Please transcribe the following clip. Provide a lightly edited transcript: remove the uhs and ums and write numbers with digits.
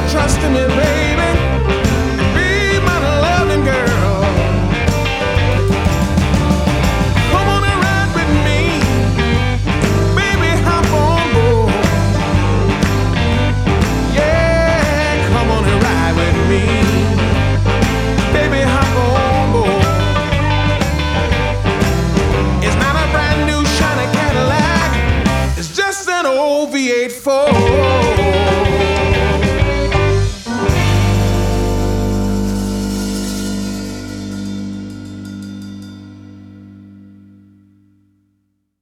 trust in me, baby. Be my loving girl. Come on and ride with me. Baby, hop on board. Yeah, come on and ride with me. Baby, hop on board. It's not a brand new shiny Cadillac. It's just an old V8 Ford.